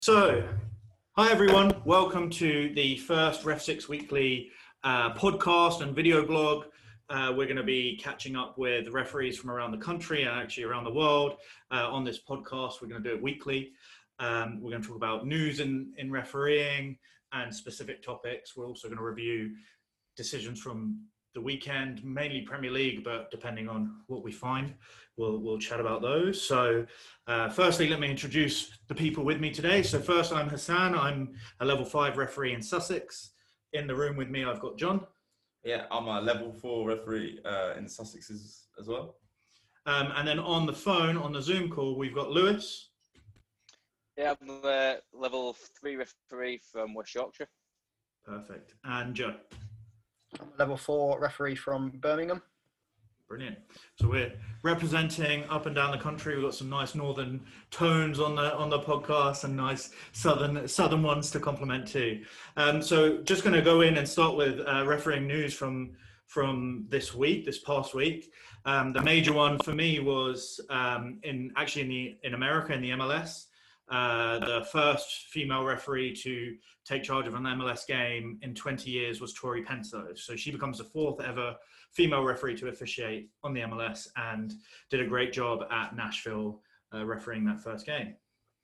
So, hi everyone, welcome to the first Ref6 Weekly podcast and video blog. We're going to be catching up with referees from around the country and actually around the world on this podcast. We're going to do it weekly. We're going to talk about news in refereeing and specific topics. We're also going to review decisions from the weekend, mainly Premier League, but depending on what we find, we'll chat about those. So firstly, let me introduce the people with me today. So first, I'm Hassan. I'm a level 5 referee in Sussex. In the room with me, I've got John. Yeah, I'm a level 4 referee in Sussex as well. And then on the phone, on the Zoom call, we've got Lewis. Yeah, I'm a level 3 referee from West Yorkshire. Perfect. And Joe. I'm a level 4 referee from Birmingham. Brilliant. So we're representing up and down the country. We've got some nice northern tones on the podcast and nice southern ones to complement too. So just going to go in and start with refereeing news from this past week. The major one for me was in America in the MLS. The first female referee to take charge of an MLS game in 20 years was Tori Penso. So she becomes the 4th ever female referee to officiate on the MLS and did a great job at Nashville refereeing that first game.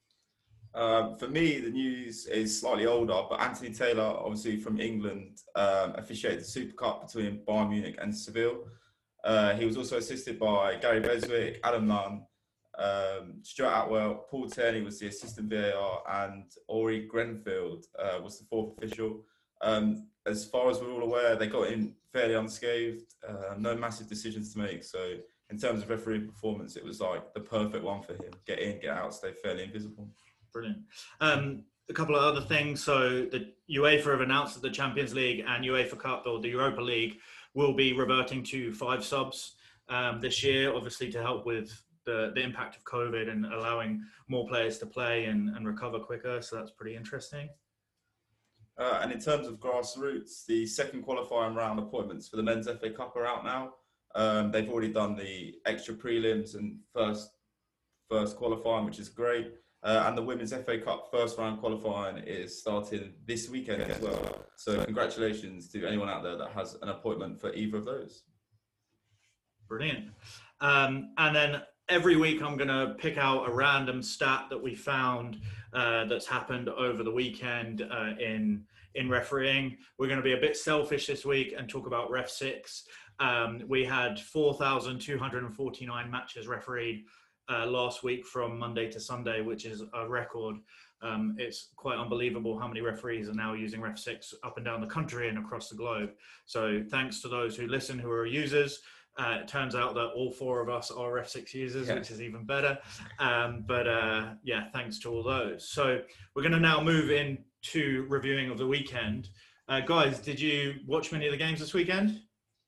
For me, the news is slightly older, but Anthony Taylor, obviously from England, officiated the Super Cup between Bayern Munich and Seville. He was also assisted by Gary Beswick, Adam Nunn, Stuart Atwell, Paul Tierney was the assistant VAR, and Ori Grenfell was the 4th official. As far as we're all aware, they got in fairly unscathed, no massive decisions to make. So in terms of referee performance, it was like the perfect one for him. Get in, get out, stay fairly invisible. Brilliant. A couple of other things. So the UEFA have announced that the Champions League and UEFA Cup, or the Europa League, will be reverting to 5 subs this year, obviously to help with the impact of COVID and allowing more players to play and recover quicker. So that's pretty interesting. And in terms of grassroots, the second qualifying round appointments for the Men's FA Cup are out now. They've already done the extra prelims and first qualifying, which is great. And the Women's FA Cup first round qualifying is starting this weekend as well. So congratulations to anyone out there that has an appointment for either of those. Brilliant. And then every week I'm going to pick out a random stat that we found that's happened over the weekend in refereeing. We're going to be a bit selfish this week and talk about Ref6. We had 4,249 matches refereed last week from Monday to Sunday, which is a record. It's quite unbelievable how many referees are now using Ref6 up and down the country and across the globe. So thanks to those who listen, who are users. It turns out that all 4 of us are Ref6 users, which is even better. Yeah, thanks to all those. So we're going to now move into reviewing of the weekend. Guys, did you watch many of the games this weekend?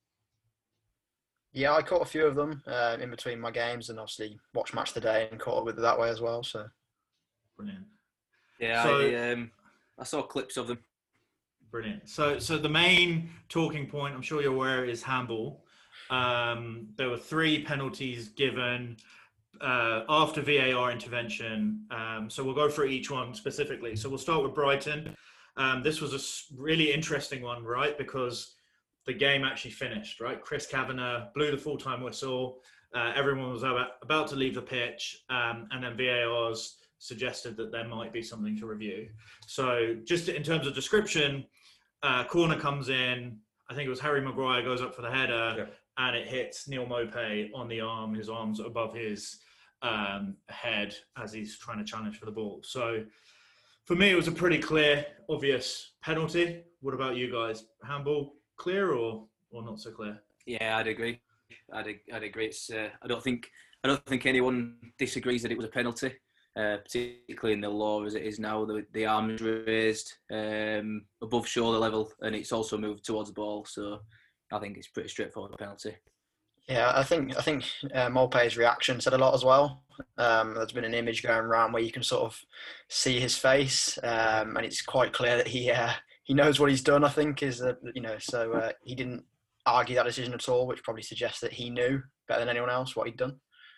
Yeah, I caught a few of them in between my games, and obviously watched Match Today and caught up with it that way as well. So brilliant. Yeah, so, I saw clips of them. Brilliant. So the main talking point, I'm sure you're aware, is handball. There were 3 penalties given after VAR intervention. So we'll go through each one specifically. So we'll start with Brighton. This was a really interesting one, right? Because the game actually finished, right? Chris Kavanagh blew the full-time whistle. Everyone was about to leave the pitch. And then VAR's suggested that there might be something to review. So just in terms of description, corner comes in. I think it was Harry Maguire goes up for the header. Yeah. And it hits Neil Maupay on the arm, his arm's above his head as he's trying to challenge for the ball. So for me, it was a pretty clear, obvious penalty. What about you guys? Handball clear or not so clear? Yeah, I'd agree. I'd agree. It's I don't think anyone disagrees that it was a penalty, particularly in the law as it is now. The arm is raised above shoulder level, and it's also moved towards the ball. So I think it's pretty straightforward penalty. yeah, I think Maupay's reaction said a lot as well. There's been an image going around where you can sort of see his face, and it's quite clear that he knows what he's done. I think so he didn't argue that decision at all, which probably suggests that he knew better than anyone else what he'd done.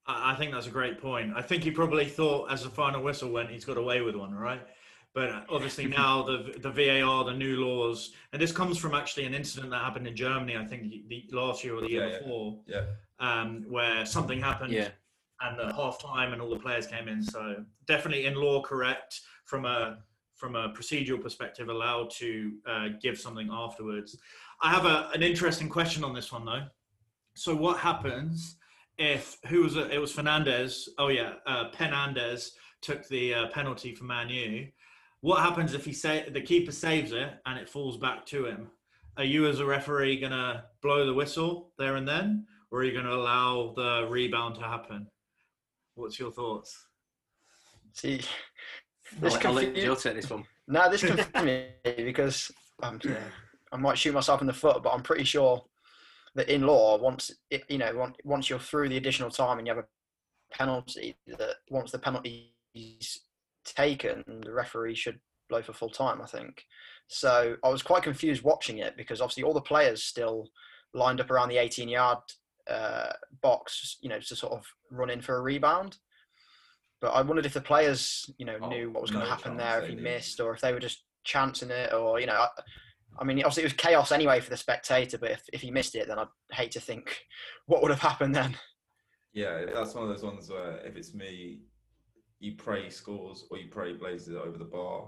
I think that's a great point. I think he probably thought as the final whistle went, he's got away with one, right? But obviously now the VAR, the new laws, and this comes from actually an incident that happened in Germany, I think the last year or the year before, where something happened and at half time and all the players came in. So definitely in law correct from a procedural perspective, allowed to give something afterwards. I have an interesting question on this one though. So what happens if it was Fernandez? Oh yeah, Penandez took the penalty for Man U. What happens if the keeper saves it and it falls back to him? Are you as a referee gonna blow the whistle there and then, or are you gonna allow the rebound to happen? What's your thoughts? See, I'll let Joe take this one. No, this confuses me because I might shoot myself in the foot, but I'm pretty sure that in law, once you're through the additional time and you have a penalty, that once the penalty is taken, the referee should blow for full time, I think. So I was quite confused watching it because obviously all the players still lined up around the 18-yard box, to sort of run in for a rebound. But I wondered if the players, knew what was going to happen there if he missed, or if they were just chancing it, or I mean, obviously it was chaos anyway for the spectator. But if he missed it, then I'd hate to think what would have happened then. Yeah, that's one of those ones where if it's me, you pray he scores or you pray he blazes it over the bar.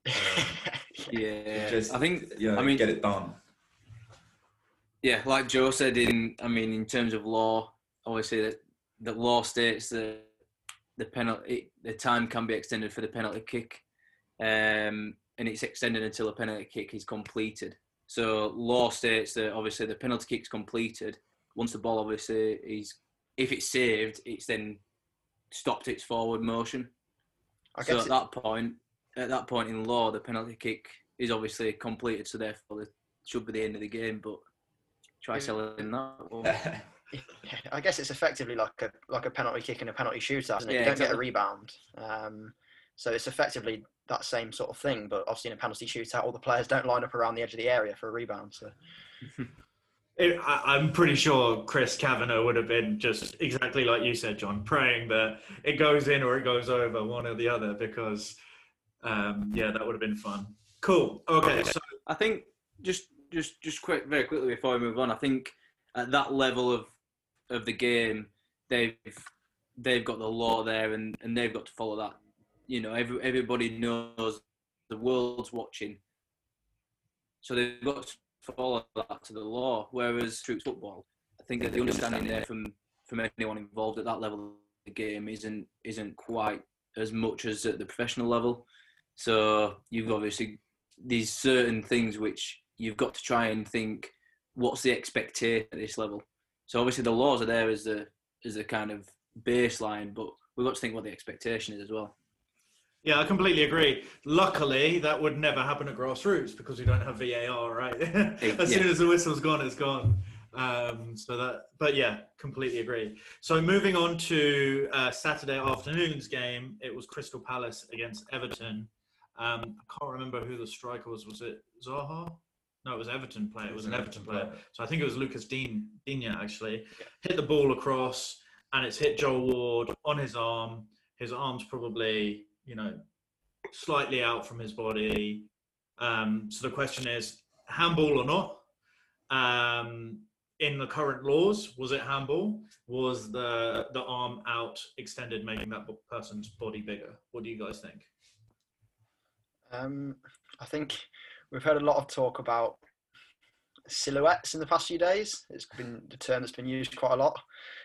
I think get it done. Yeah, like Joe said, in terms of law, obviously the law states that the time can be extended for the penalty kick, and it's extended until the penalty kick is completed. So law states that obviously the penalty kick's completed. Once the ball obviously if it's saved, it's then stopped its forward motion. So at that point in law, the penalty kick is obviously completed. So therefore, it should be the end of the game. But try selling that one. I guess it's effectively like a penalty kick and a penalty shootout, isn't it? You don't get a rebound. So it's effectively that same sort of thing, but obviously in a penalty shootout, all the players don't line up around the edge of the area for a rebound. So I'm pretty sure Chris Kavanagh would have been just exactly like you said, John, praying that it goes in or it goes over, one or the other, because that would have been fun. Cool. Okay, so I think just very quickly before we move on, I think at that level of the game, they've got the law there and they've got to follow that. Everybody knows the world's watching, so they've got to follow that to the law. Whereas troops football, I think that the understanding there from anyone involved at that level of the game isn't quite as much as at the professional level. So you've obviously these certain things which you've got to try and think, what's the expectation at this level? So obviously the laws are there as a kind of baseline, but we've got to think what the expectation is as well. Yeah, I completely agree. Luckily, that would never happen at grassroots because we don't have VAR, right? As soon as the whistle's gone, it's gone. But yeah, completely agree. So moving on to Saturday afternoon's game, it was Crystal Palace against Everton. I can't remember who the striker was. Was it Zaha? No, it was Everton player. It was an Everton player. So I think it was Lucas Digne actually. Hit the ball across, and it's hit Joel Ward on his arm. His arm's probably, slightly out from his body. So the question is, handball or not? In the current laws, was it handball? Was the arm out extended, making that person's body bigger? What do you guys think? I think we've heard a lot of talk about silhouettes in the past few days. It's been the term that's been used quite a lot.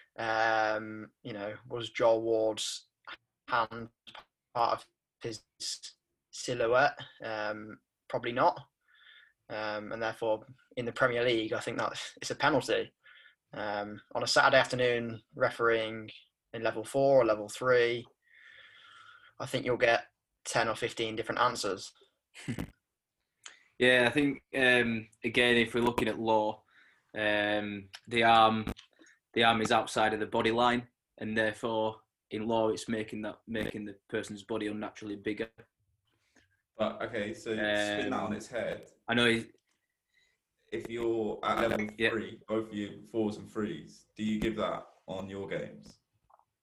Was Joel Ward's hand part of his silhouette? Probably not. And therefore, in the Premier League, I think that it's a penalty. On a Saturday afternoon, refereeing in level 4 or level 3, I think you'll get 10 or 15 different answers. Yeah, I think again, if we're looking at law, the arm is outside of the body line, and therefore in law it's making the person's body unnaturally bigger. But okay, so spin that on its head. I know. If you're at level 3, both of you 4s and 3s, do you give that on your games?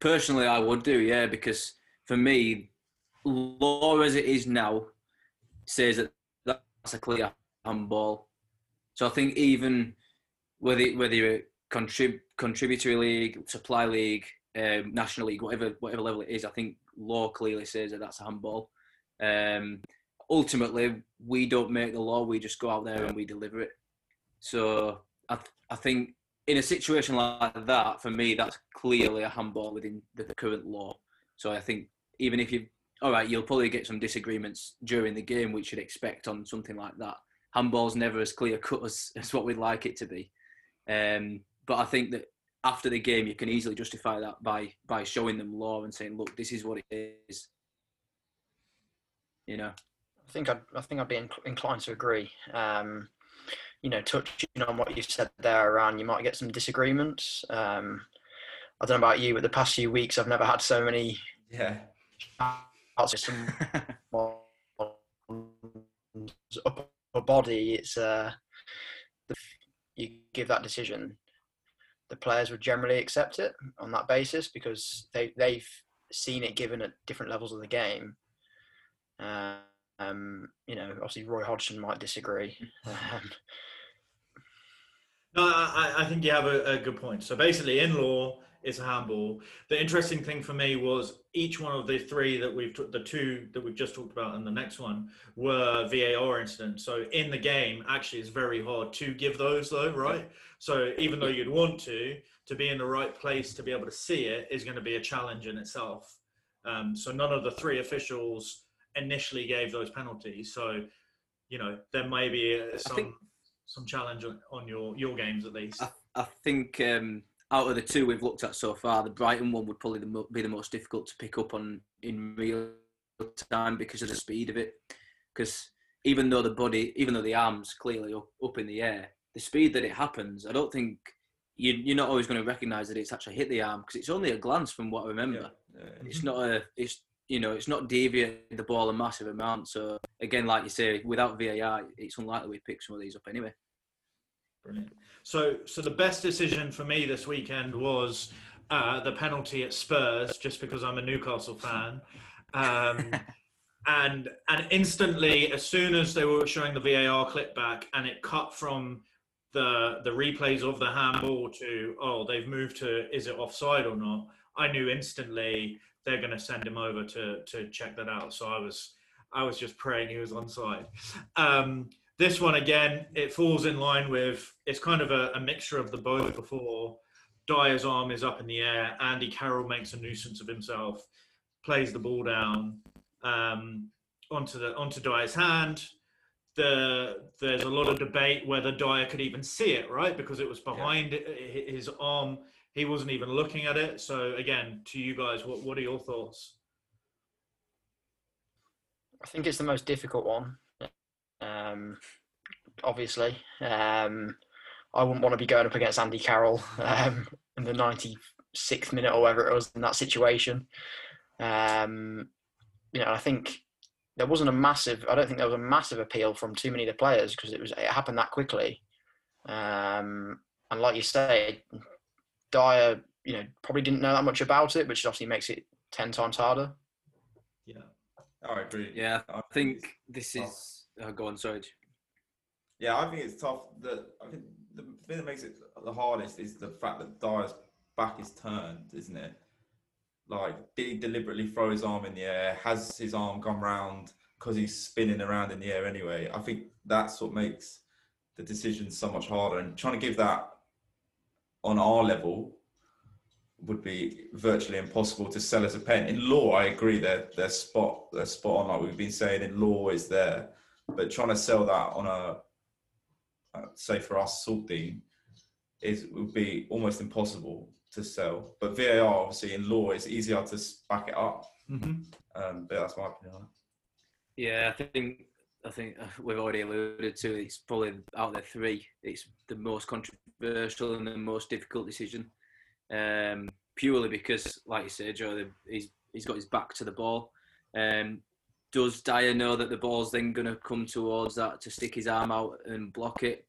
Personally, I would do, yeah, because for me, law as it is now says that that's a clear handball. So I think even whether you're a contributory league, supply league, national league, whatever level it is, I think law clearly says that that's a handball. Ultimately, we don't make the law; we just go out there and we deliver it. So I think in a situation like that, for me, that's clearly a handball within the current law. So I think even if you'll probably get some disagreements during the game, which you'd expect on something like that. Handball's never as clear cut as what we'd like it to be. But I think that after the game, you can easily justify that by showing them law and saying, look, this is what it is. You know, I think I'd be inclined to agree. Touching on what you said there, around you might get some disagreements. I don't know about you, but the past few weeks I've never had so many. Yeah. Some upper body. It's you give that decision, the players would generally accept it on that basis because they've seen it given at different levels of the game. Obviously Roy Hodgson might disagree. No, I think you have a good point. So basically, in law, it's a handball. The interesting thing for me was each one of the three that the two that we've just talked about and the next one were VAR incidents. So in the game, actually, it's very hard to give those though, right? So even though you'd want to be in the right place to be able to see it is going to be a challenge in itself. So none of the three officials initially gave those penalties. So, there may be some challenge on your games at least. I think out of the two we've looked at so far, the Brighton one would probably be the most difficult to pick up on in real time because of the speed of it. Because even though the arm's clearly up in the air, the speed that it happens, I don't think you're not always going to recognise that it's actually hit the arm because it's only a glance from what I remember. Yeah. It's not deviating the ball a massive amount. So again, like you say, without VAR, it's unlikely we'd pick some of these up anyway. Brilliant. So the best decision for me this weekend was the penalty at Spurs, just because I'm a Newcastle fan. And instantly, as soon as they were showing the VAR clip back and it cut from the replays of the handball to, they've moved to, is it offside or not? I knew instantly they're going to send him over to check that out. So I was just praying he was onside. This one, again, it falls in line with, it's kind of a mixture of the both before. Dyer's arm is up in the air. Andy Carroll makes a nuisance of himself, plays the ball down onto Dyer's hand. There's a lot of debate whether Dyer could even see it, right? Because it was behind his arm. He wasn't even looking at it. So again, to you guys, what are your thoughts? I think it's the most difficult one. Obviously, I wouldn't want to be going up against Andy Carroll in the 96th minute or whatever it was in that situation. I think there wasn't I don't think there was a massive appeal from too many of the players because it happened that quickly. And like you say, Dyer, probably didn't know that much about it, which obviously makes it 10 times harder. Yeah. I agree. Yeah, I think this is... go on, sorry. Yeah, I think it's tough. I think the thing that makes it the hardest is the fact that Dyer's back is turned, isn't it? Like, did he deliberately throw his arm in the air? Has his arm gone round because he's spinning around in the air anyway? I think that's what makes the decision so much harder. And trying to give that on our level would be virtually impossible to sell as a pen. In law, I agree they're spot on, like we've been saying. In law, is there, but trying to sell that on a say for us Saltine would be almost impossible to sell. But VAR, obviously, in law, it's easier to back it up. Mm-hmm. But that's my opinion. Yeah, I think we've already alluded to it's probably out of the three, it's the most controversial and the most difficult decision. Purely because, like you say, Joe, he's got his back to the ball. Does Dyer know that the ball's then going to come towards that to stick his arm out and block it?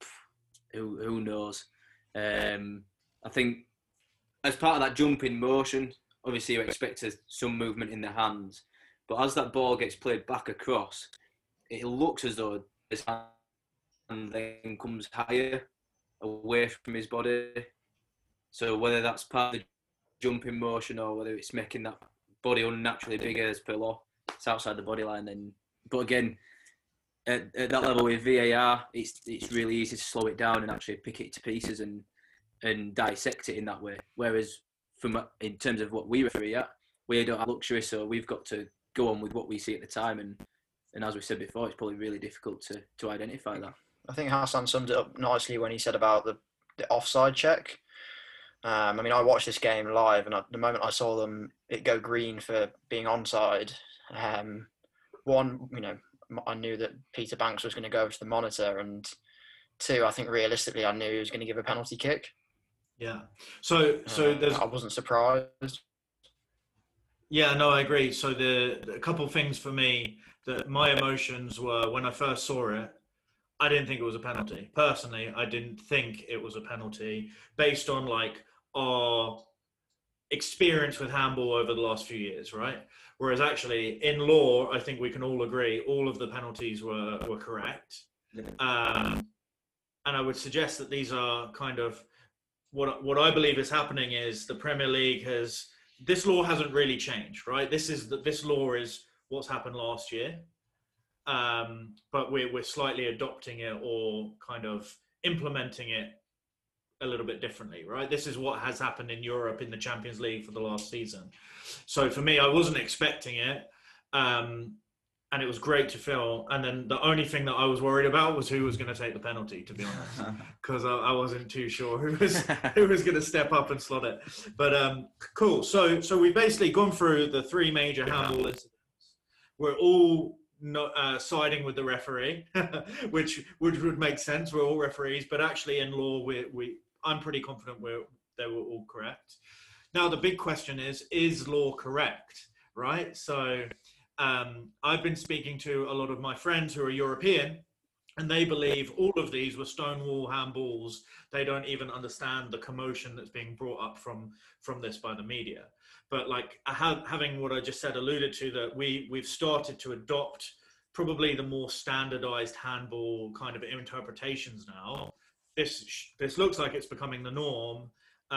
Who knows? I think as part of that jump in motion, obviously you expect some movement in the hands, but as that ball gets played back across, it looks as though his hand then comes higher away from his body. So whether that's part of the jumping motion or whether it's making that body unnaturally bigger as per law, it's outside the body line. Then, but again, at that level with VAR, it's really easy to slow it down and actually pick it to pieces and dissect it in that way. Whereas in terms of what we referee at, we don't have luxury, so we've got to go on with what we see at the time. And as we said before, it's probably really difficult to identify that. I think Hassan summed it up nicely when he said about the offside check. I mean, I watched this game live, and the moment I saw it go green for being onside, one, I knew that Peter Banks was going to go over to the monitor, and two, I think realistically, I knew he was going to give a penalty kick. Yeah. So there's. I wasn't surprised. Yeah, no, I agree. So a couple things for me that my emotions were when I first saw it. I didn't think it was a penalty. Personally, I didn't think it was a penalty based on our experience with handball over the last few years, right? Whereas actually in law, I think we can all agree all of the penalties were correct. And I would suggest that these are kind of what I believe is happening is the Premier League this law hasn't really changed, right? This law is what's happened last year. But we're slightly adopting it or kind of implementing it a little bit differently, right? This is what has happened in Europe in the Champions League for the last season. So for me, I wasn't expecting it, and it was great to feel. And then the only thing that I was worried about was who was going to take the penalty, to be honest, because I wasn't too sure who was going to step up and slot it. But cool. So we've basically gone through the three major handball incidents. We're all siding with the referee, which would make sense. We're all referees, but actually in law, I'm pretty confident they were all correct. Now the big question is law correct, right? So I've been speaking to a lot of my friends who are European, and they believe all of these were stonewall handballs. They don't even understand the commotion that's being brought up from this by the media. But having what I just said alluded to, that we've started to adopt probably the more standardized handball kind of interpretations now. This looks like it's becoming the norm.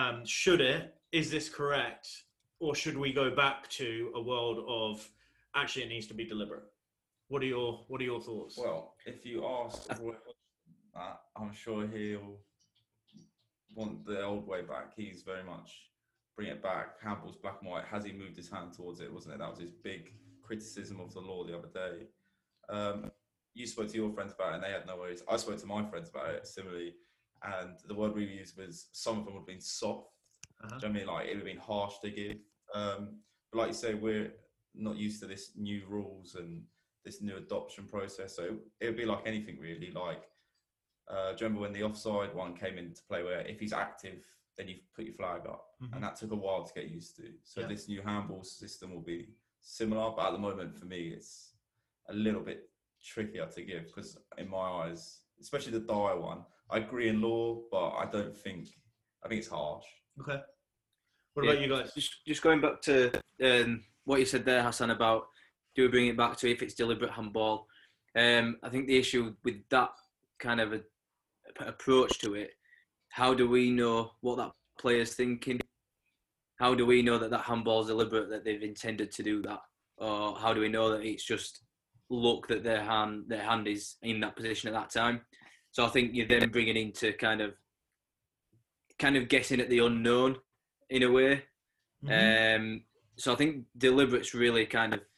Is this correct? Or should we go back to a world of actually it needs to be deliberate? What are your thoughts? Well, if you ask Roy Hodgson that, I'm sure he'll want the old way back. He's very much bring it back. Handball's black and white. Has he moved his hand towards it? Wasn't it? That was his big criticism of the law the other day. You spoke to your friends about it and they had no worries. I spoke to my friends about it similarly, and the word we used was some of them would have been soft. Do you know what I mean? Like it would have been harsh to give. But like you say, we're not used to this new rules and this new adoption process. So it would be like anything really. Like, do you remember when the offside one came into play where if he's active, then you put your flag up, and that took a while to get used to. So this new handball system will be similar, but at the moment for me, it's a little bit trickier to give because in my eyes, especially the Dyer one, I agree in law, but I think it's harsh. Okay. What about you guys? Just going back to what you said there, Hassan, about do we bring it back to if it's deliberate handball? I think the issue with that kind of approach to it, how do we know what that player's thinking? How do we know that handball is deliberate, that they've intended to do that? Or how do we know that it's just luck that their hand is in that position at that time? So I think you're then bringing into kind of guessing at the unknown in a way. So I think deliberate's really kind of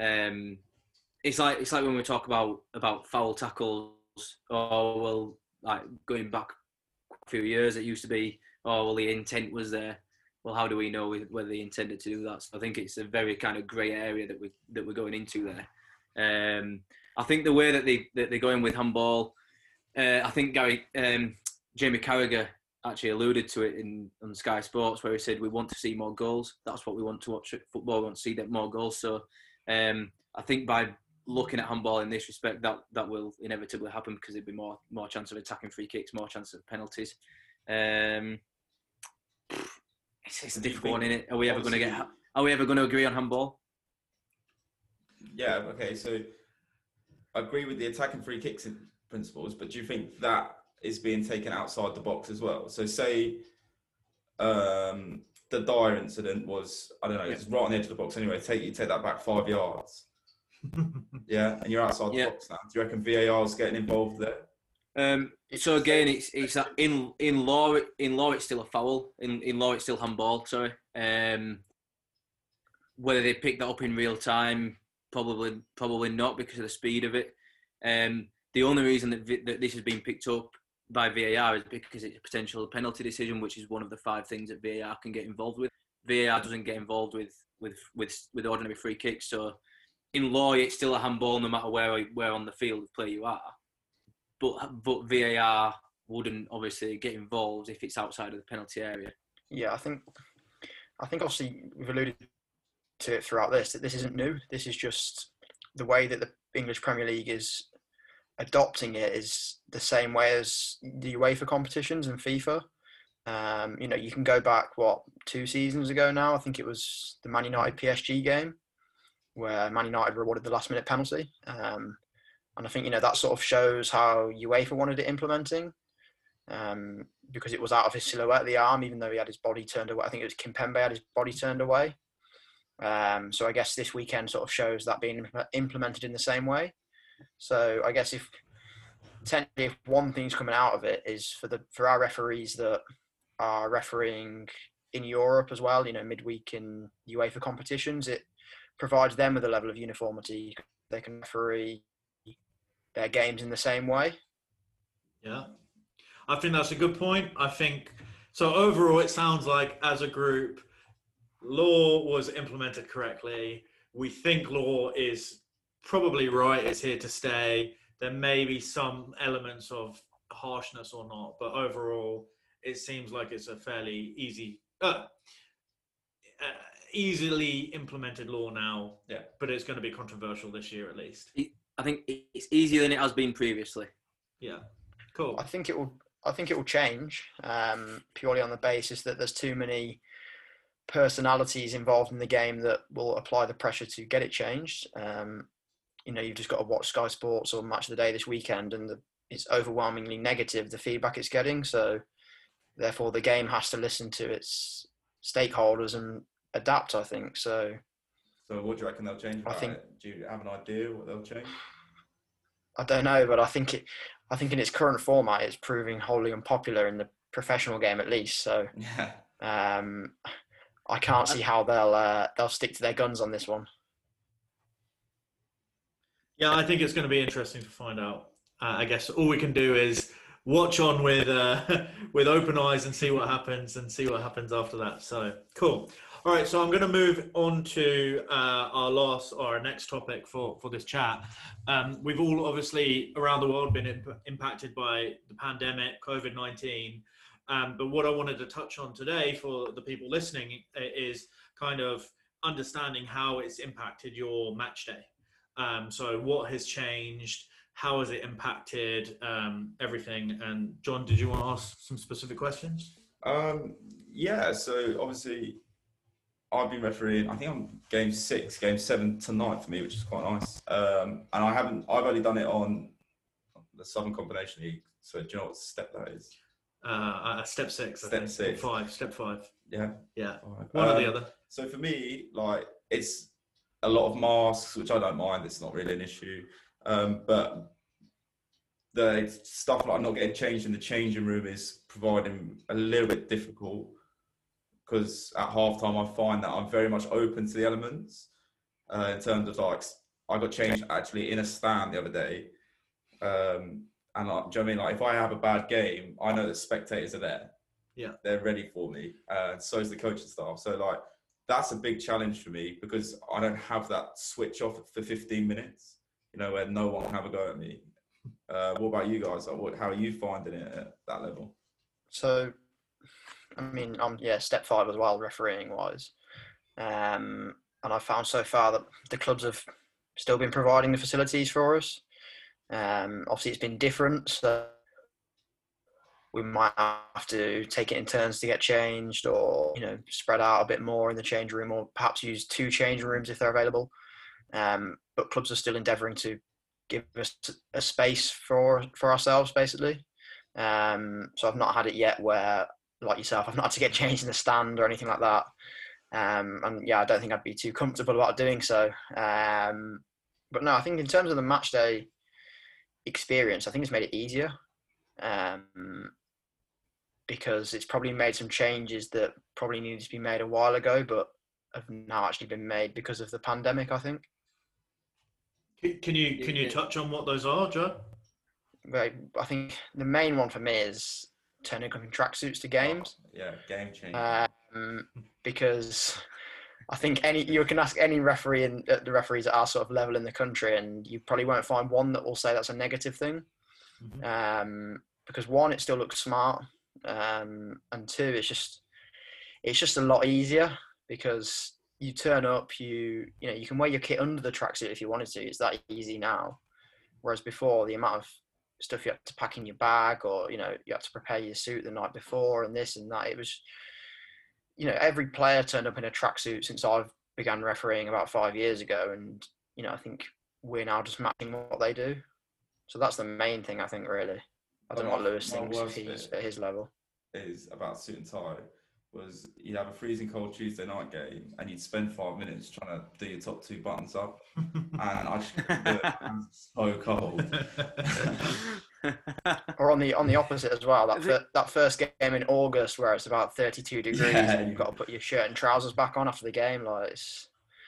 it's like when we talk about foul tackles, or like going back a few years, it used to be, the intent was there. Well, how do we know whether they intended to do that? So I think it's a very kind of grey area that we're going into there. I think the way that they're going with handball, I think Jamie Carragher actually alluded to it on Sky Sports, where he said we want to see more goals. That's what we want to watch at football. We want to see more goals. So I think by looking at handball in this respect, that will inevitably happen because there'd be more chance of attacking free kicks, more chance of penalties. It's a difficult one, isn't it? Are we ever going to get Are we ever going to agree on handball? Yeah, okay, so I agree with the attacking free kicks in principles, but do you think that is being taken outside the box as well? So say the Dyer incident was, I don't know, it's right on the edge of the box anyway, you take that back 5 yards. Yeah, and you're outside the box now. Do you reckon VAR is getting involved there? So again, it's that in law it's still a foul. In law it's still handball. Sorry. Whether they pick that up in real time, probably not because of the speed of it. The only reason that this has been picked up by VAR is because it's a potential penalty decision, which is one of the 5 things that VAR can get involved with. VAR doesn't get involved with ordinary free kicks. So in law, it's still a handball no matter where on the field of play you are. But VAR wouldn't obviously get involved if it's outside of the penalty area. Yeah, I think obviously we've alluded to it throughout this, that this isn't new. This is just the way that the English Premier League is adopting it is the same way as the UEFA competitions and FIFA. You can go back, 2 seasons ago now, I think it was the Man United PSG game, where Man United rewarded the last minute penalty. And I think, that sort of shows how UEFA wanted it implementing, because it was out of his silhouette, the arm, even though he had his body turned away. I think it was Kimpembe had his body turned away. So I guess this weekend sort of shows that being implemented in the same way. So I guess if one thing's coming out of it is for our referees that are refereeing in Europe as well, midweek in UEFA competitions, it provides them with a level of uniformity. They can referee their games in the same way. Yeah, I think that's a good point. I think so. Overall, it sounds like as a group, law was implemented correctly. We think law is probably right. It's here to stay. There may be some elements of harshness or not, but overall, it seems like it's a fairly easily implemented law now. Yeah, but it's going to be controversial this year at least. I think it's easier than it has been previously. Yeah, cool. I think it will change purely on the basis that there's too many personalities involved in the game that will apply the pressure to get it changed. You've just got to watch Sky Sports or Match of the Day this weekend, and it's overwhelmingly negative, the feedback it's getting. So therefore the game has to listen to its stakeholders and adapt, I think. So what do you reckon they'll change? Do you have an idea what they'll change? I don't know, but I think in its current format, it's proving wholly unpopular in the professional game, at least. So yeah. I can't see how they'll stick to their guns on this one. Yeah, I think it's going to be interesting to find out. I guess all we can do is watch on with open eyes and see what happens after that. So cool. All right, so I'm going to move on to our next topic for this chat. We've all obviously around the world been impacted by the pandemic, COVID-19. But what I wanted to touch on today for the people listening is kind of understanding how it's impacted your match day. So what has changed? How has it impacted everything? And John, did you want to ask some specific questions? Yeah, so obviously I've been refereeing, I think I'm game 7 tonight for me, which is quite nice. And I've only done it on the Southern Combination League. So do you know what step that is? Step 6. Step 6. Step 5. Yeah. Yeah. Right. One or the other. So for me, it's a lot of masks, which I don't mind. It's not really an issue. But the stuff like not getting changed in the changing room is proving a little bit difficult, because at halftime I find that I'm very much open to the elements in terms of I got changed actually in a stand the other day. And do you know what I mean? If I have a bad game, I know that spectators are there. Yeah. They're ready for me. So is the coaching staff. So that's a big challenge for me, because I don't have that switch off for 15 minutes, where no one can have a go at me. What about you guys? How are you finding it at that level? So, I mean, step 5 as well, refereeing wise. And I've found so far that the clubs have still been providing the facilities for us. Obviously, it's been different. So we might have to take it in turns to get changed, or spread out a bit more in the change room, or perhaps use 2 change rooms if they're available. But clubs are still endeavouring to give us a space for ourselves, basically. So I've not had it yet where, like yourself, I've not had to get changed in the stand or anything like that. And yeah, I don't think I'd be too comfortable about doing so. But no, I think in terms of the match day experience, I think it's made it easier, because it's probably made some changes that probably needed to be made a while ago, but have now actually been made because of the pandemic, I think. Can you touch on what those are, Joe? Right, I think the main one for me is turning up in tracksuits to games. Yeah, game changer. Because I think you can ask any referee and the referees at our sort of level in the country, and you probably won't find one that will say that's a negative thing. Mm-hmm. Because one, it still looks smart, and two, it's just a lot easier because you turn up, you can wear your kit under the tracksuit if you wanted to. It's that easy now, whereas before the amount of stuff you had to pack in your bag, or you had to prepare your suit the night before, and this and that, it was. Every player turned up in a tracksuit since I've began refereeing about 5 years ago, and I think we're now just matching what they do. So that's the main thing, I think, really. I don't know what Lewis thinks if he's at his level. Is about suit and tie. Was you'd have a freezing cold Tuesday night game, and you'd spend 5 minutes trying to do your top 2 buttons up, and I just couldn't do it. My hands were so cold. Or on the opposite as well, that first game in August where it's about 32 degrees and you've got to put your shirt and trousers back on after the game, like it's...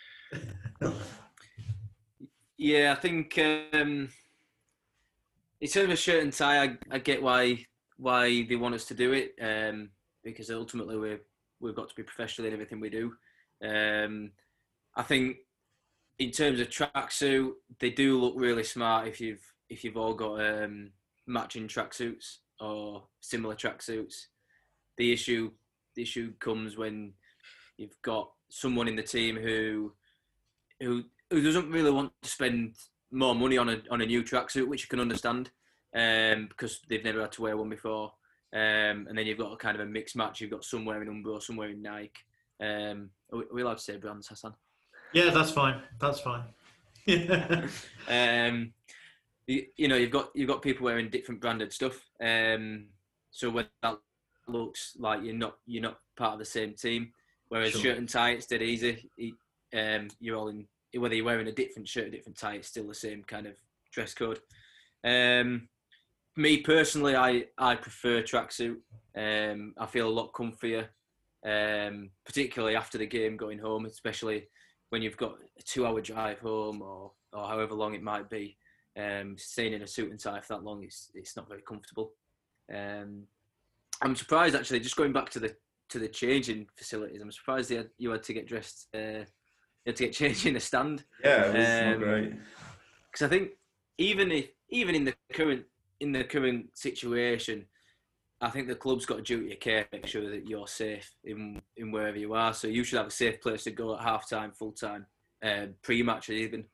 Yeah, I think in terms of shirt and tie, I get why they want us to do it, because ultimately we've got to be professional in everything we do. I think in terms of tracksuit, they do look really smart if you've all got matching tracksuits or similar tracksuits. The issue comes when you've got someone in the team who doesn't really want to spend more money on a new tracksuit, which you can understand, because they've never had to wear one before. And then you've got a kind of a mixed match. You've got some wearing Umbro, some wearing Nike. Are we allowed to say brands, Hassan? Yeah, that's fine. That's fine. You've got people wearing different branded stuff. So when that looks like you're not part of the same team, whereas Sure. shirt and tie, it's dead easy. You're all in, whether you're wearing a different shirt, a different tie, it's still the same kind of dress code. Me personally, I prefer tracksuit. I feel a lot comfier, particularly after the game going home, especially when you've got a 2-hour drive home or however long it might be. Staying in a suit and tie for that long, it's not very comfortable. I'm surprised, actually, just going back to the changing facilities, I'm surprised you had to get dressed, you had to get changed in the stand. Yeah, it was not great. Because I think even in the current situation, I think the club's got a duty of care to make sure that you're safe in wherever you are. So you should have a safe place to go at half-time, full-time, pre-match even.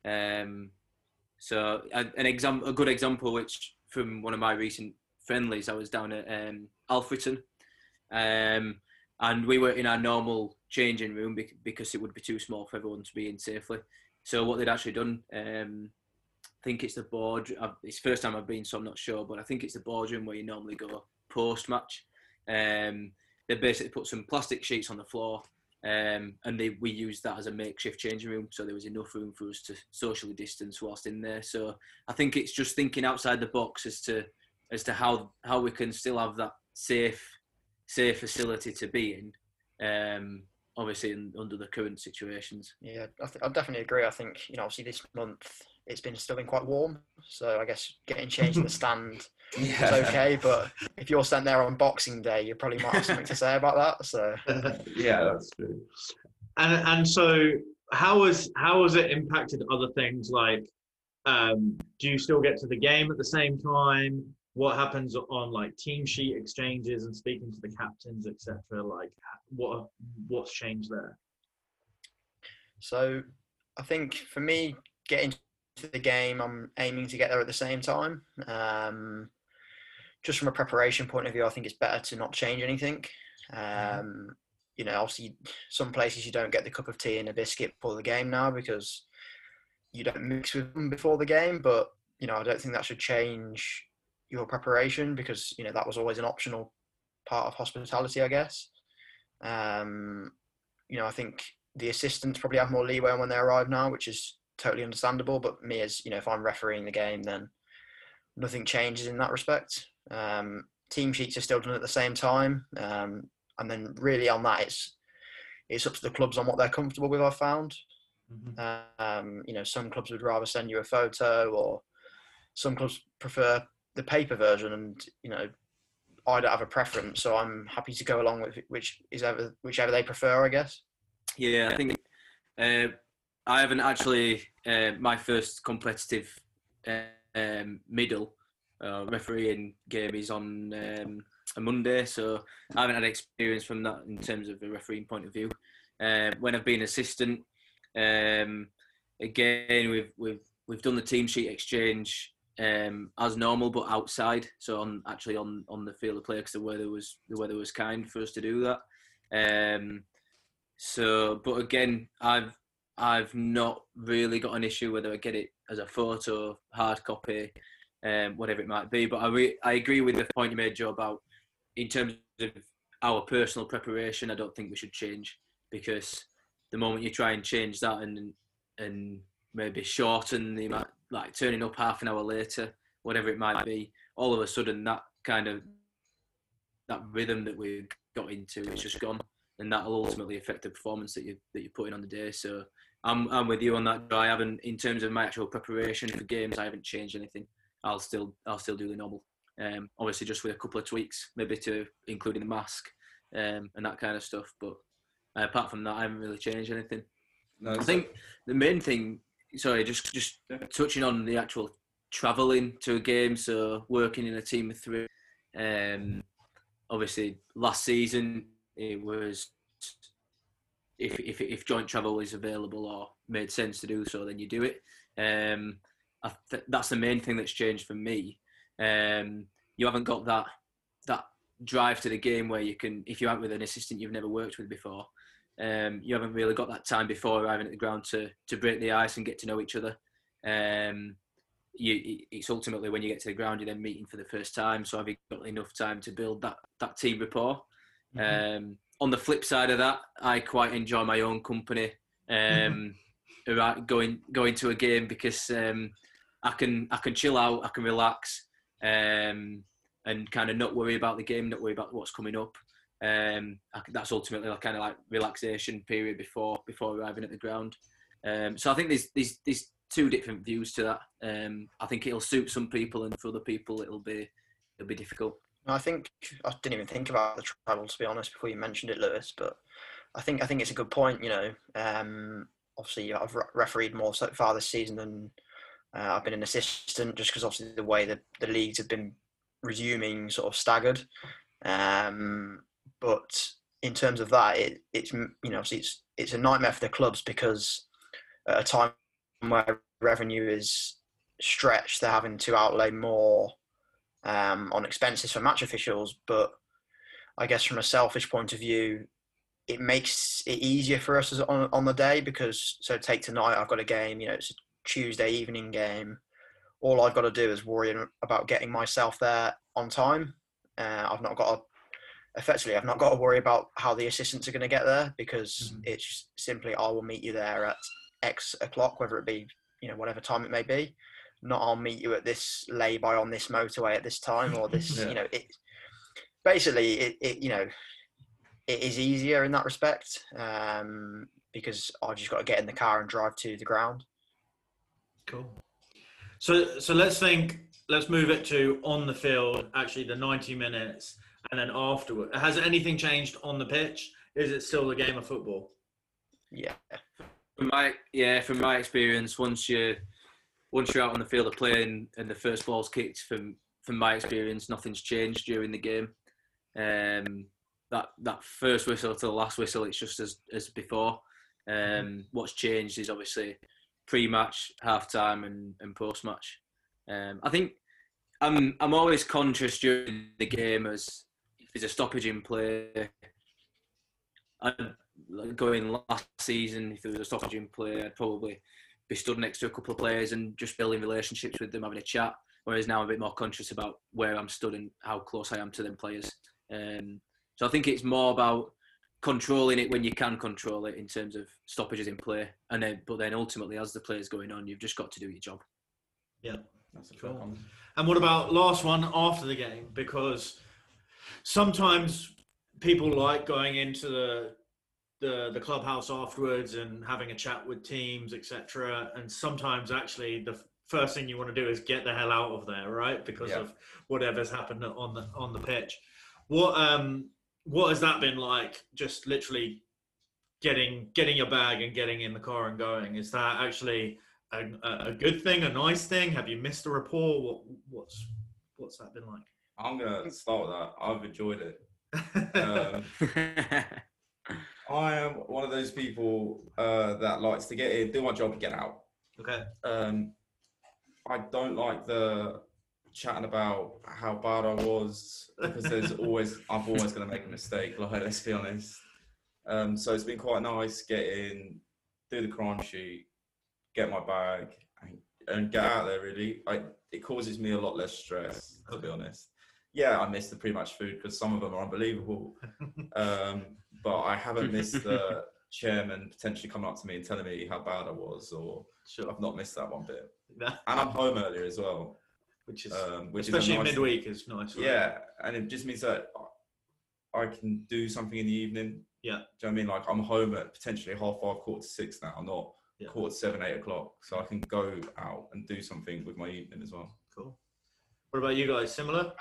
So a good example, which from one of my recent friendlies, I was down at Alfreton, and we were in our normal changing room because it would be too small for everyone to be in safely. So what they'd actually done, I think it's the board. It's the first time I've been, so I'm not sure, but I think it's the boardroom where you normally go post-match. They basically put some plastic sheets on the floor, and we used that as a makeshift changing room, so there was enough room for us to socially distance whilst in there. So I think it's just thinking outside the box as to how we can still have that safe facility to be in, obviously under the current situations. Yeah, I definitely agree. I think obviously this month it's still been quite warm, so I guess getting changed in the stand is okay. But if you're sent there on Boxing Day, you probably might have something to say about that. So yeah, that's true. And so how has it impacted other things like? Do you still get to the game at the same time? What happens on like team sheet exchanges and speaking to the captains, etc.? Like, what's changed there? So I think for me, getting to the game, I'm aiming to get there at the same time. just from a preparation point of view, I think it's better to not change anything. Obviously, some places you don't get the cup of tea and a biscuit before the game now because you don't mix with them before the game. But I don't think that should change your preparation because that was always an optional part of hospitality, I guess. I think the assistants probably have more leeway when they arrive now, which is totally understandable. But me, as if I'm refereeing the game, then nothing changes in that respect. Team sheets are still done at the same time, and then really on that, it's up to the clubs on what they're comfortable with. I've found, some clubs would rather send you a photo, or some clubs prefer the paper version, and I don't have a preference, so I'm happy to go along with whichever they prefer, I guess. Yeah, I think I haven't actually. My first competitive middle refereeing game is on a Monday, so I haven't had experience from that in terms of a refereeing point of view. When I've been assistant, again we've done the team sheet exchange as normal, but outside, so on the field of play because the weather was kind for us to do that. But again, I've not really got an issue whether I get it as a photo, hard copy, whatever it might be. But I agree with the point you made, Joe, about in terms of our personal preparation. I don't think we should change, because the moment you try and change that and maybe shorten the amount, like turning up half an hour later, whatever it might be, all of a sudden that rhythm that we got into is just gone, and that will ultimately affect the performance that you're putting on the day. So I'm with you on that. I haven't, in terms of my actual preparation for games, I haven't changed anything. I'll still do the normal. Obviously, just with a couple of tweaks, maybe to including the mask and that kind of stuff. But apart from that, I haven't really changed anything. No, I think the main thing. Sorry, just touching on the actual travelling to a game. So working in a team of three. Obviously, last season it was. If joint travel is available or made sense to do so, then you do it. That's the main thing that's changed for me. You haven't got that drive to the game where you can, if you're out with an assistant you've never worked with before, you haven't really got that time before arriving at the ground to break the ice and get to know each other. It's ultimately when you get to the ground, you're then meeting for the first time. So have you got enough time to build that team rapport? Mm-hmm. On the flip side of that, I quite enjoy my own company. Going to a game because I can chill out, I can relax, and kind of not worry about the game, not worry about what's coming up. That's ultimately a kind of like relaxation period before arriving at the ground. So I think there's two different views to that. I think it'll suit some people, and for other people it'll be difficult. I think I didn't even think about the travel, to be honest, before you mentioned it, Lewis. But I think it's a good point. Obviously I've refereed more so far this season than I've been an assistant, just because obviously the way that the leagues have been resuming sort of staggered. But in terms of that, it's obviously it's a nightmare for the clubs, because at a time where revenue is stretched, they're having to outlay more on expenses for match officials. But I guess from a selfish point of view, it makes it easier for us on the day, because so take tonight, I've got a game, it's a Tuesday evening game. All I've got to do is worry about getting myself there on time. I've not got to worry about how the assistants are going to get there, because it's simply, I will meet you there at X o'clock, whether it be, whatever time it may be. Not I'll meet you at this lay-by on this motorway at this time, or this, it basically, it is easier in that respect, because I've just got to get in the car and drive to the ground. Cool. So let's move it to on the field, actually the 90 minutes, and then afterward. Has anything changed on the pitch? Is it still a game of football? Yeah. From my experience, once you're out on the field of play and the first ball's kicked, from my experience, nothing's changed during the game. That first whistle to the last whistle, it's just as before. What's changed is obviously pre-match, half-time, and post-match. I think I'm always conscious during the game as if there's a stoppage in play. Going last season, if there was a stoppage in play, I'd probably be stood next to a couple of players and just building relationships with them, having a chat. Whereas now I'm a bit more conscious about where I'm stood and how close I am to them players. So I think it's more about controlling it when you can control it in terms of stoppages in play, but then ultimately as the play's going on, you've just got to do your job. Yeah, That's a fair comment. And what about last one after the game? Because sometimes people like going into the clubhouse afterwards and having a chat with teams, etc. And sometimes actually the first thing you want to do is get the hell out of there, right? Because of whatever's happened on the pitch. What has that been like? Just literally getting your bag and getting in the car and going. Is that actually a good thing, a nice thing? Have you missed a report? What's that been like? I'm gonna start with that. I've enjoyed it. I am one of those people that likes to get in, do my job, and get out. Okay. I don't like the chatting about how bad I was because I'm always going to make a mistake. Like, let's be honest. So it's been quite nice getting, do the crime sheet, get my bag, and get out there. Really, it causes me a lot less stress, to be honest. Yeah, I miss the pre-match food because some of them are unbelievable. But I haven't missed the chairman potentially coming up to me and telling me how bad I was, or I've not missed that one bit. And I'm home earlier as well. Which is especially in midweek is nice. Right? Yeah, and it just means that I can do something in the evening. Yeah. Do you know what I mean? Like, I'm home at potentially 5:30, 5:45 now, not 7:45, 8 o'clock. So I can go out and do something with my evening as well. Cool. What about you guys? Similar?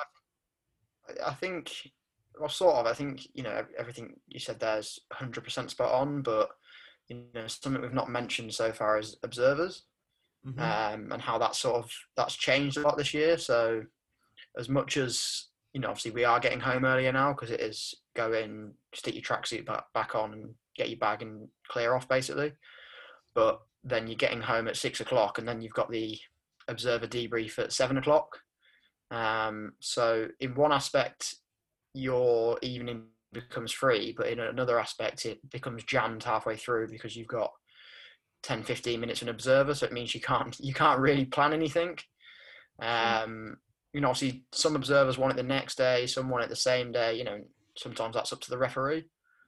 I think, well, sort of. I think, everything you said there is 100% spot on, but, something we've not mentioned so far is observers. Mm-hmm. And how that's changed a lot this year. So as much as, obviously we are getting home earlier now because it is go in, stick your tracksuit back on and get your bag and clear off basically. But then you're getting home at 6 o'clock and then you've got the observer debrief at 7 o'clock. So in one aspect, your evening becomes free, but in another aspect, it becomes jammed halfway through because you've got 10-15 minutes an observer, so it means you can't really plan anything. Obviously some observers want it the next day, some want it the same day. Sometimes that's up to the referee.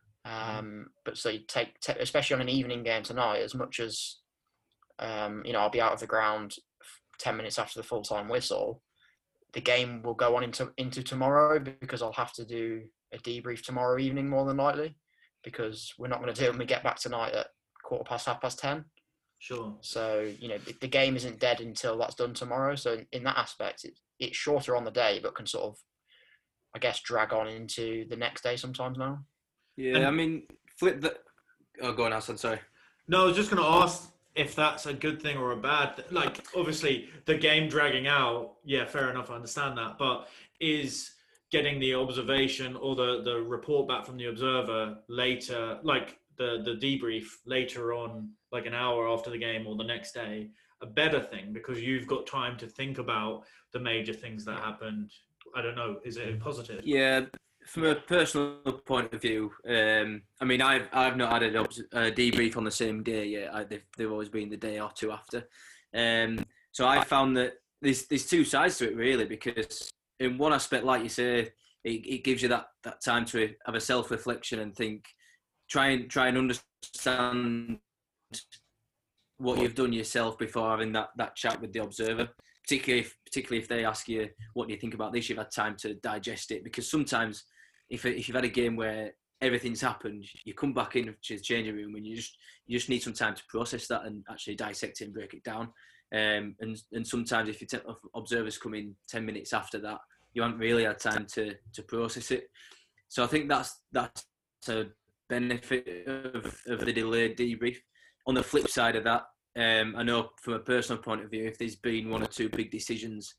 But so you take especially on an evening game tonight, as much as I'll be out of the ground 10 minutes after the full-time whistle, the game will go on into tomorrow because I'll have to do a debrief tomorrow evening more than likely, because we're not going to do it when we get back tonight at 10:15. Sure. So, the game isn't dead until that's done tomorrow. So in that aspect, it's shorter on the day, but can sort of, I guess, drag on into the next day sometimes now. Yeah, flip the... Oh, go on, Hassan, sorry. No, I was just going to ask if that's a good thing or a bad thing. Like, obviously, the game dragging out, yeah, fair enough, I understand that. But is getting the observation or the report back from the observer later, like the debrief later on, like an hour after the game or the next day, a better thing because you've got time to think about the major things that happened? I don't know. Is it positive? Yeah, from a personal point of view, I've not had a debrief on the same day yet. They've always been the day or two after. So I found that there's two sides to it really, because in one aspect, like you say, it gives you that time to have a self-reflection and think, try and understand what you've done yourself before having that chat with the observer. Particularly if they ask you, what do you think about this? You've had time to digest it, because sometimes if you've had a game where everything's happened, you come back into the changing room and you just need some time to process that and actually dissect it and break it down. And sometimes if observers come in 10 minutes after that, you haven't really had time to process it. So I think that's a benefit of the delayed debrief. On the flip side of that, I know from a personal point of view, if there's been one or two big decisions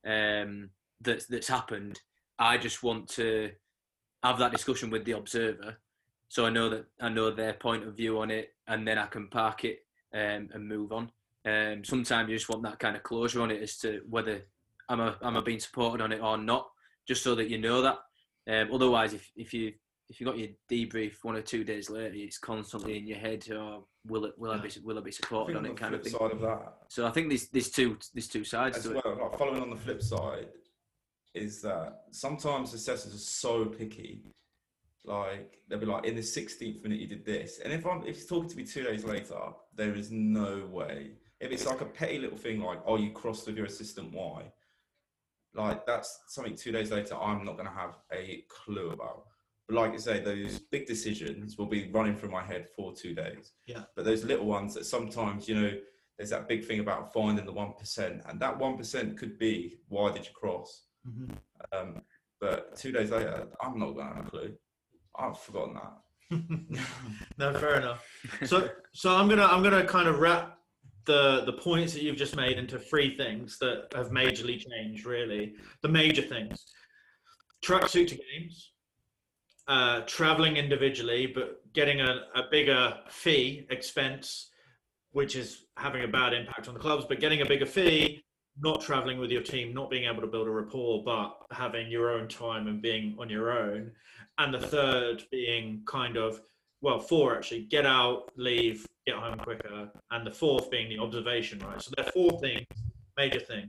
that's happened, I just want to have that discussion with the observer, so I know their point of view on it, and then I can park it and move on. Sometimes you just want that kind of closure on it as to whether am I being supported on it or not, just so that you know that. Otherwise, if you got your debrief 1 or 2 days later, it's constantly in your head. Or will I be supported on it, kind of thing. Side of that, so I think there's two sides as to well. it. Like following on the flip side is that sometimes assessors are so picky. Like they'll be like, in the 16th minute you did this, and if he's talking to me 2 days later, there is no way. If it's like a petty little thing like, oh, you crossed with your assistant Y, like that's something 2 days later I'm not going to have a clue about. But like I say, those big decisions will be running through my head for 2 days. Yeah. But those little ones that sometimes, there's that big thing about finding the 1%, and that 1% could be, why did you cross? Mm-hmm. But 2 days later, I'm not going to have a clue. I've forgotten that. No, fair enough. So I'm gonna kind of wrap the points that you've just made into 3 things that have majorly changed. Really, the major things: tracksuit to games, traveling individually, but getting a bigger fee expense, which is having a bad impact on the clubs. But getting a bigger fee, not traveling with your team, not being able to build a rapport, but having your own time and being on your own. And the third being 4 actually: get out, leave, get home quicker. And the fourth being the observation, right? So there are 4 things, major things.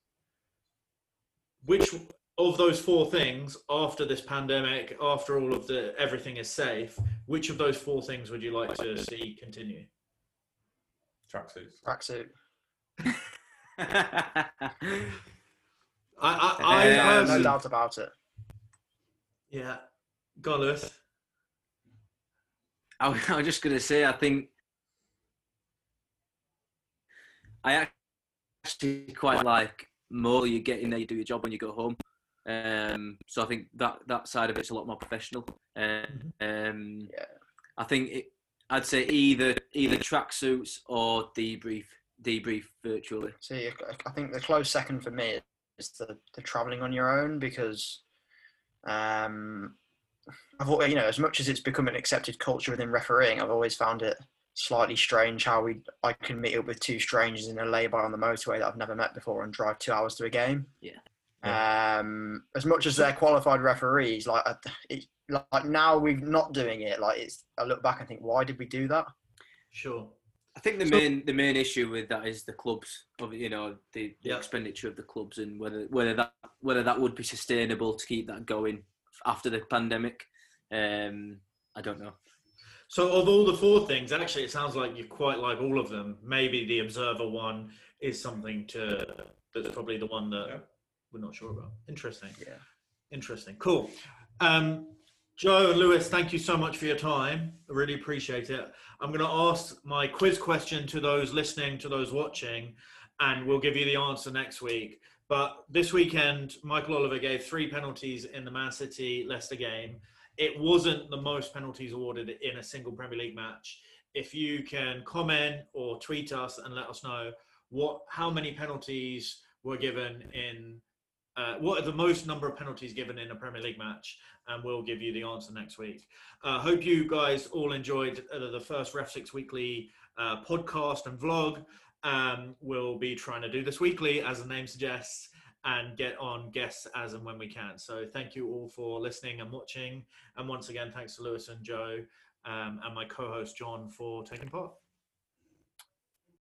Which of those 4 things, after this pandemic, after all of everything is safe, which of those 4 things would you like to see continue? Tracksuit. I no doubt about it. Yeah. Go on, Lewis. I was just going to say, I think I actually quite like more you get in there, you do your job when you go home. So I think that side of it's a lot more professional. I think I'd say either tracksuits or debrief virtually. See, I think the close second for me is the travelling on your own, because I've always, as much as it's become an accepted culture within refereeing, I've always found it slightly strange how I can meet up with 2 strangers in a lay-by on the motorway that I've never met before and drive 2 hours to a game. Yeah. As much as they're qualified referees, like now we're not doing it. Like I look back and think, why did we do that? Sure. I think the main issue with that is the clubs, the expenditure of the clubs, and whether that would be sustainable to keep that going after the pandemic. I don't know. So of all the 4 things, actually, it sounds like you quite like all of them. Maybe the observer one is something that's probably the one that we're not sure about. Interesting. Yeah. Interesting. Cool. Joe and Lewis, thank you so much for your time. I really appreciate it. I'm going to ask my quiz question to those listening, to those watching, and we'll give you the answer next week. But this weekend, Michael Oliver gave 3 penalties in the Man City-Leicester game. It wasn't the most penalties awarded in a single Premier League match. If you can comment or tweet us and let us know how many penalties were given in what are the most number of penalties given in a Premier League match, and we'll give you the answer next week. Hope you guys all enjoyed the first Ref6 Weekly podcast and vlog. We'll be trying to do this weekly, as the name suggests, and get on guests as and when we can. So thank you all for listening and watching. And once again, thanks to Lewis and Joe and my co-host John for taking part.